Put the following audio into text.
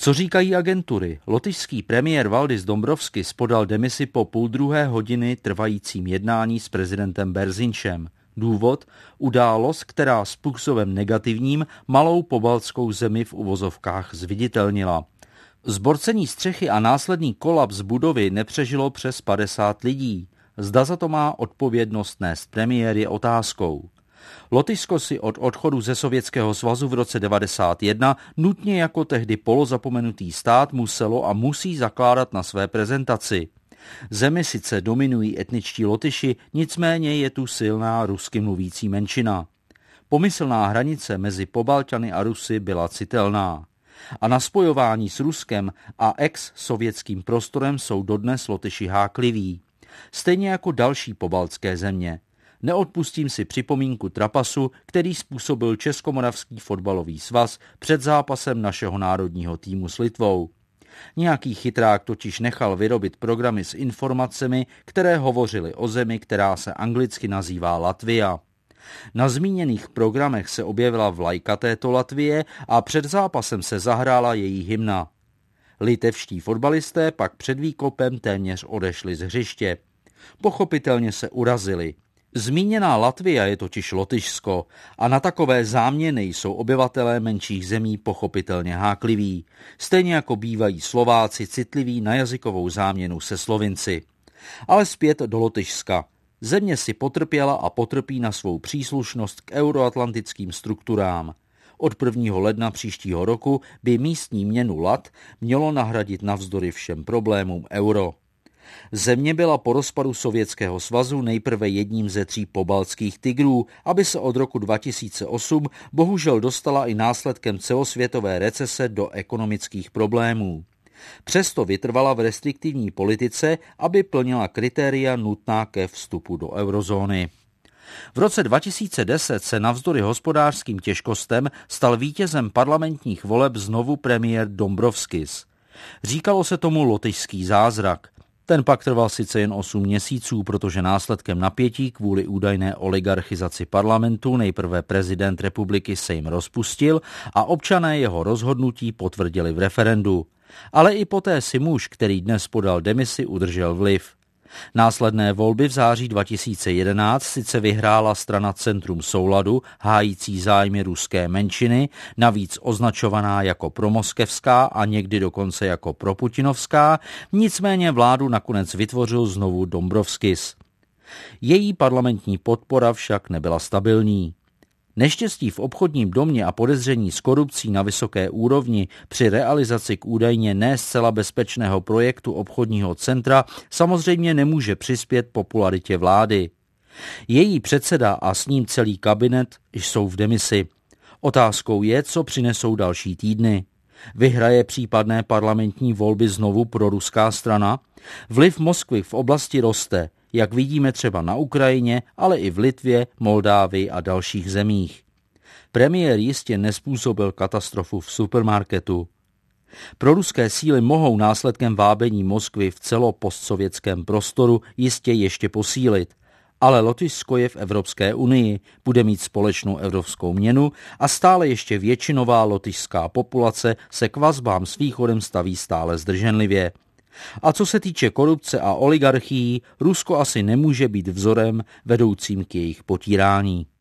Co říkají agentury? Lotyšský premiér Valdis Dombrovskis podal demisi po 1,5 hodiny trvajícím jednání s prezidentem Berzinšem. Důvod? Událost, která způsobem negativním malou pobaltskou zemi v uvozovkách zviditelnila. Zborcení střechy a následný kolaps budovy nepřežilo přes 50 lidí. Zda za to má odpovědnost nést premiér je otázkou. Lotyšsko si od odchodu ze Sovětského svazu v roce 1991 nutně jako tehdy polozapomenutý stát muselo a musí zakládat na své prezentaci. Zemi sice dominují etničtí Lotyši, nicméně je tu silná rusky mluvící menšina. Pomyslná hranice mezi Pobalťany a Rusy byla citelná. A na spojování s Ruskem a ex-sovětským prostorem jsou dodnes Lotyši hákliví. Stejně jako další pobaltské země. Neodpustím si připomínku trapasu, který způsobil Českomoravský fotbalový svaz před zápasem našeho národního týmu s Litvou. Nějaký chytrák totiž nechal vyrobit programy s informacemi, které hovořily o zemi, která se anglicky nazývá Latvia. Na zmíněných programech se objevila vlajka této Latvie a před zápasem se zahrála její hymna. Litevští fotbalisté pak před výkopem téměř odešli z hřiště. Pochopitelně se urazili. Zmíněná Latvia je totiž Lotyšsko a na takové záměny jsou obyvatelé menších zemí pochopitelně hákliví. Stejně jako bývají Slováci citliví na jazykovou záměnu se Slovinci. Ale zpět do Lotyšska. Země si potrpěla a potrpí na svou příslušnost k euroatlantickým strukturám. Od 1. ledna příštího roku by místní měnu lat mělo nahradit navzdory všem problémům euro. Země byla po rozpadu Sovětského svazu nejprve jedním ze 3 pobaltských tigrů, aby se od roku 2008 bohužel dostala i následkem celosvětové recese do ekonomických problémů. Přesto vytrvala v restriktivní politice, aby plnila kritéria nutná ke vstupu do eurozóny. V roce 2010 se navzdory hospodářským těžkostem stal vítězem parlamentních voleb znovu premiér Dombrovskis. Říkalo se tomu lotyšský zázrak. Ten pak trval sice jen 8 měsíců, protože následkem napětí kvůli údajné oligarchizaci parlamentu nejprve prezident republiky Sejm rozpustil a občané jeho rozhodnutí potvrdili v referendu. Ale i poté si muž, který dnes podal demisi, udržel vliv. Následné volby v září 2011 sice vyhrála strana Centrum souladu, hájící zájmy ruské menšiny, navíc označovaná jako promoskevská a někdy dokonce jako proputinovská, nicméně vládu nakonec vytvořil znovu Dombrovskis. Její parlamentní podpora však nebyla stabilní. Neštěstí v obchodním domě a podezření z korupcí na vysoké úrovni při realizaci k údajně ne zcela bezpečného projektu obchodního centra samozřejmě nemůže přispět popularitě vlády. Její předseda a s ním celý kabinet jsou v demisi. Otázkou je, co přinesou další týdny. Vyhraje případné parlamentní volby znovu proruská strana? Vliv Moskvy v oblasti roste, jak vidíme třeba na Ukrajině, ale i v Litvě, Moldávii a dalších zemích. Premiér jistě nezpůsobil katastrofu v supermarketu. Proruské síly mohou následkem vábení Moskvy v celopostsovětském prostoru jistě ještě posílit. Ale Lotyšsko je v Evropské unii, bude mít společnou evropskou měnu a stále ještě většinová lotyšská populace se k vazbám s Východem staví stále zdrženlivě. A co se týče korupce a oligarchií, Rusko asi nemůže být vzorem vedoucím k jejich potírání.